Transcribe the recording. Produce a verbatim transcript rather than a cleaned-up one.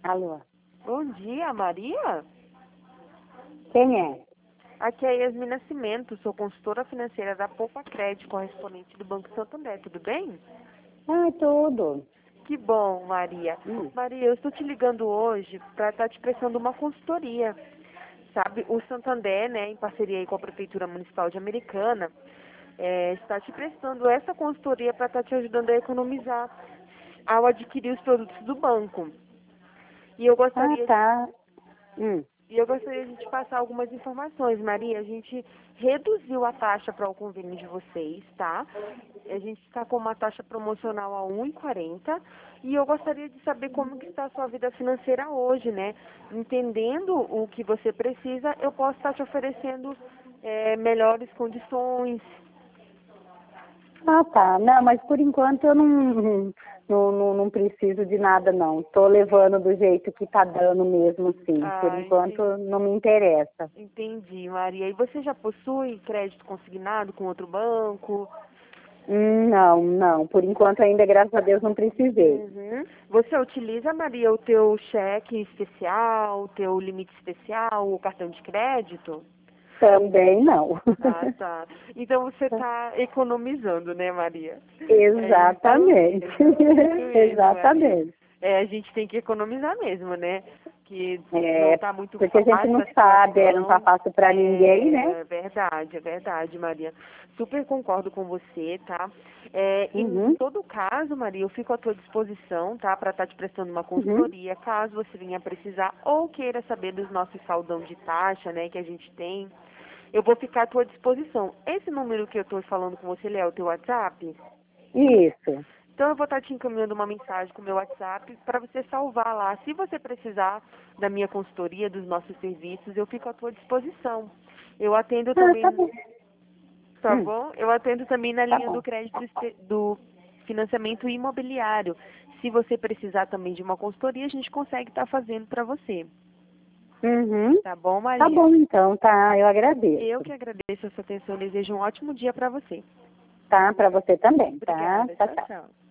Alô, Bom dia, Maria. quem é? Aqui é Yasmin Nascimento, sou consultora financeira da Poupa Crédito, correspondente do Banco Santander, tudo bem? Ah, tudo. Que bom, Maria. Hum. Maria, eu estou te ligando hoje para estar te prestando uma consultoria. Sabe, o Santander, né, em parceria aí com a Prefeitura Municipal de Americana, é, está te prestando essa consultoria para estar te ajudando a economizar ao adquirir os produtos do banco. E eu Ah, gostaria tá. Hum. E eu gostaria de te passar algumas informações, Maria. A gente reduziu a taxa para o convênio de vocês, tá? A gente está com uma taxa promocional a um real e quarenta centavos e eu gostaria de saber como que está a sua vida financeira hoje, né? Entendendo o que você precisa, eu posso estar te oferecendo é, melhores condições. Ah, tá. Não, mas por enquanto eu não, não, não, não preciso de nada, não. Tô levando do jeito que tá dando mesmo, sim. Por Ah, enquanto entendi, não me interessa. entendi, Maria. E você já possui crédito consignado com outro banco? Hum, Não, não. Por enquanto ainda, graças a Deus, não precisei. Uhum. Você utiliza, Maria, o teu cheque especial, o teu limite especial, o cartão de crédito? Também não. Ah, tá. Então você está economizando, né, Maria? É isso Exatamente. mesmo, isso mesmo, Maria. Exatamente. É, a gente tem que economizar mesmo, né? Que não É, está muito porque a gente fácil não a sabe, é, não tá situação. fácil para ninguém, né? É verdade, é verdade, Maria. Super concordo com você, tá? É, em Uhum, todo caso, Maria, eu fico à tua disposição, tá? Para estar te prestando uma uhum. consultoria, caso você venha precisar ou queira saber dos nossos saldão de taxa, né, que a gente tem. Eu vou ficar à tua disposição. Esse número que eu estou falando com você, ele é o teu WhatsApp? Isso. Então eu vou estar te encaminhando uma mensagem com o meu WhatsApp para você salvar lá. Se você precisar da minha consultoria, dos nossos serviços, eu fico à tua disposição. Eu atendo Ah, tá também, bom. tá Hum, bom? Eu atendo também na tá linha do bom. crédito espe- do financiamento imobiliário. Se você precisar também de uma consultoria, a gente consegue estar fazendo para você. Uhum. Tá bom, Tá Maria? bom, então, tá. Eu agradeço. Eu que agradeço a sua atenção. Desejo um ótimo dia para você. Tá? Para você também, tá? Obrigada. Tchau, Tchau, tchau. tchau.